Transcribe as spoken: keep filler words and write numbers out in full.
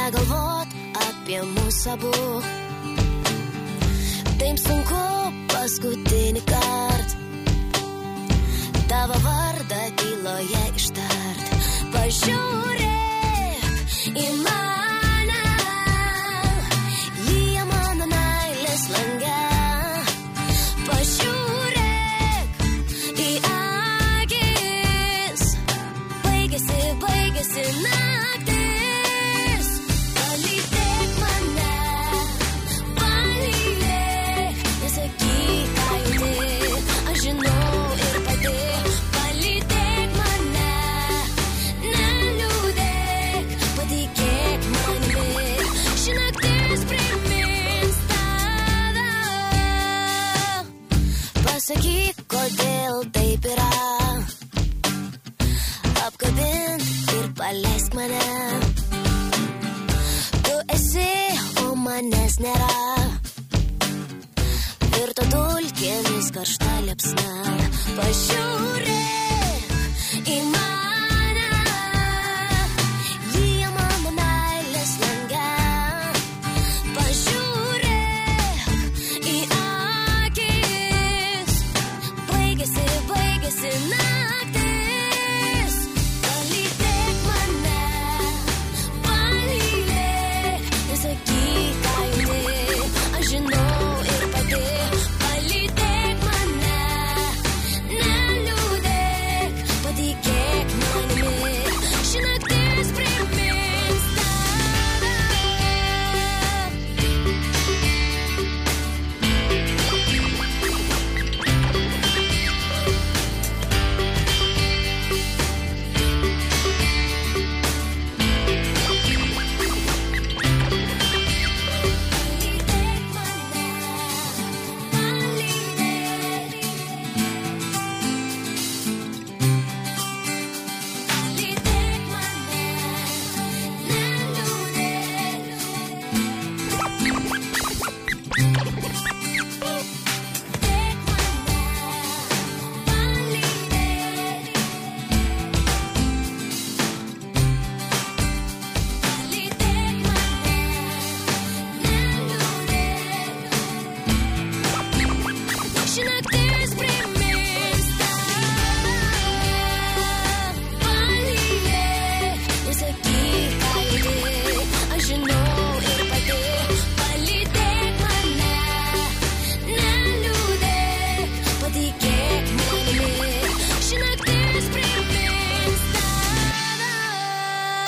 negalvot apie mūsų abu. Taip sunku paskutinį kart tavo vardą tyloje ištart. Pažiūrėk į mane, lyja mano meilės lange. Pažiūrėk į akis, baigėsi, baigėsi naktis. Palydėk mane, palydėk, nesakyk ką jauti, aš žinau ir pati. Palydėk mane, neliūdėk, patikėk manimi, ši naktis primins tave. Pasakyk, kodėl taip yra, apkabink ir paleisk mane. Tu esi, o manęs nėra, virto dulkėmis karšta liepsna. Pažiūrėk